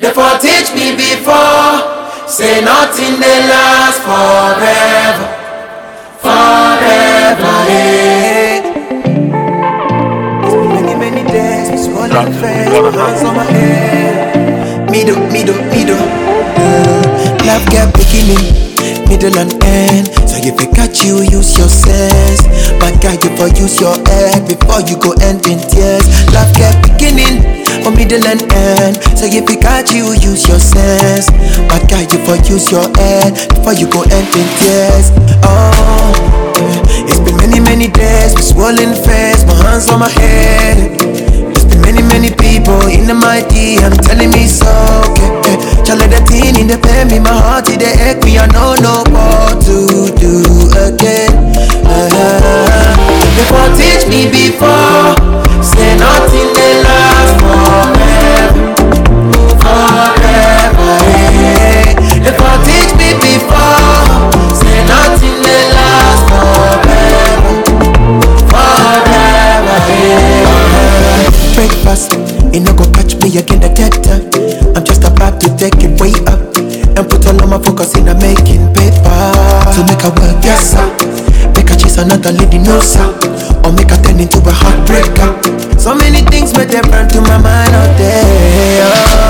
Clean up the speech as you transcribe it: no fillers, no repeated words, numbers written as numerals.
for teach me before. Say nothing they last forever, forever. It's been many days, we swollen face, hands on my head. Me do. Love get beginning, middle and end. So if I catch you, use your sense. My guy, you for use your head before you go end in tears. Love get beginning, or middle and end. So if I catch you, use your sense. My guy, you for use your head before you go end in tears. Oh, it's been many days with swollen face, my hands on my head. It's been many people in my DM telling me so. Child let the teen in the pen me, my heart it ache me, I know what to do again. Before teach me before, say nothing they last forever, forever. Before teach me before, say nothing they last forever, forever. Breakfast, it no go catch me again the dead time. I'm just about to take it way up and put all of my focus in making paper. To make her work, yes sir. Make her chase another lady, no sir. Or make her turn into a heartbreaker. So many things may they burn to my mind out there.